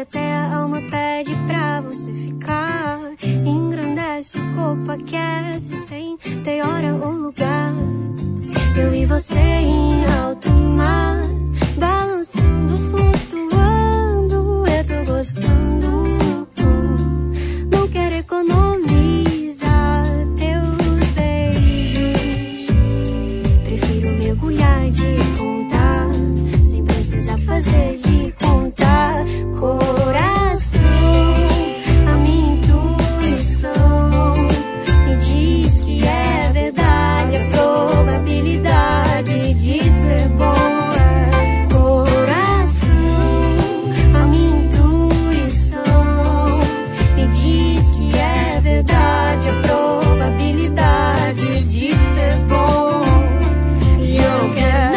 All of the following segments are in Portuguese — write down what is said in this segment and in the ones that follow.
até a alma pede pra você ficar. Engrandece o corpo, aquece sem ter hora ou lugar. Eu e você em alto mar, balançando, flutuando. Eu tô gostando. Não quero economizar teus beijos. Prefiro mergulhar de contar, sem precisar fazer de contar. Coração, a minha intuição me diz que é verdade. A probabilidade de ser bom é coração. A minha intuição me diz que é verdade. A probabilidade de ser bom. E eu não quero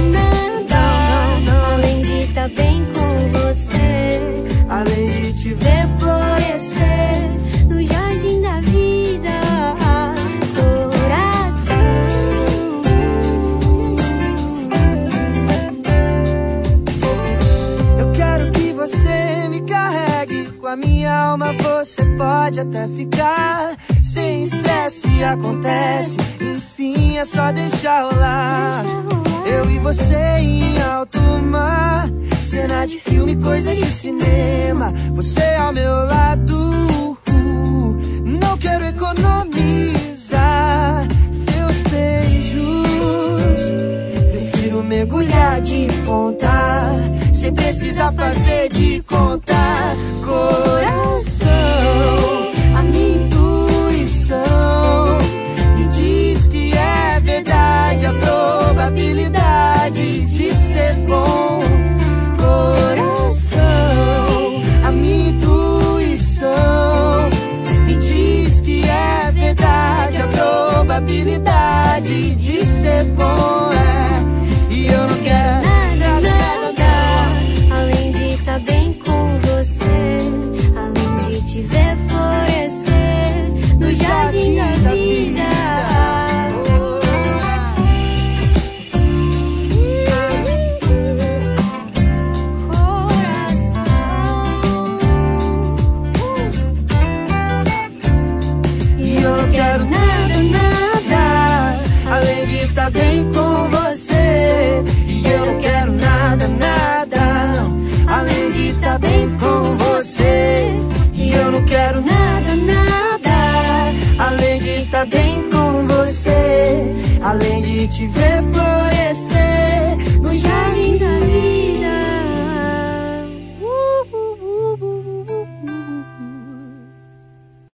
nada além de estar bem com você, além de te ver florescer no jardim da vida. Coração, eu quero que você me carregue. Com a minha alma você pode até ficar. Sem estresse acontece, enfim é só deixar rolar. Eu e você em alto mar, cena de filme, coisa de cinema. Você ao meu lado, não quero economizar teus beijos. Prefiro mergulhar de ponta, sem precisar fazer de conta. Coração, a minha intuição me diz que é verdade. A probabilidade de ser bom. Coração, a minha intuição me diz que é verdade. A probabilidade de ser bom é. E eu não quero nada além de estar bem com você, além de te ver florescer no jardim da vida. Bem com você, e eu não quero nada, além de estar bem com você. E eu não quero nada, além de estar bem com você, além de te ver florescer